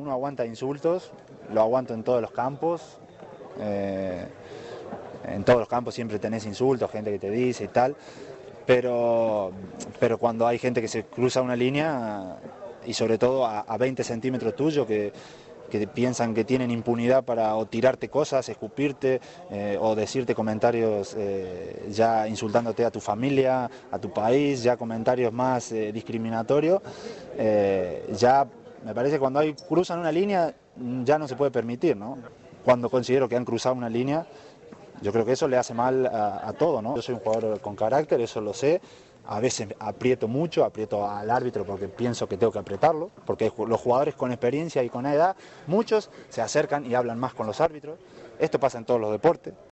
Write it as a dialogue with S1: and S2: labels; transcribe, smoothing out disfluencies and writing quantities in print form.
S1: uno aguanta insultos, lo aguanto en todos los campos. En todos los campos siempre tenés insultos, gente que te dice y tal, pero cuando hay gente que se cruza una línea, y sobre todo a 20 centímetros tuyo, que piensan que tienen impunidad para o tirarte cosas, escupirte o decirte comentarios ya insultándote a tu familia, a tu país, ya comentarios más discriminatorios, ya me parece que cuando cruzan una línea ya no se puede permitir, ¿no? Cuando considero que han cruzado una línea, yo creo que eso le hace mal a todo, ¿no? Yo soy un jugador con carácter, eso lo sé. A veces aprieto al árbitro porque pienso que tengo que apretarlo, porque los jugadores con experiencia y con edad, muchos se acercan y hablan más con los árbitros. Esto pasa en todos los deportes.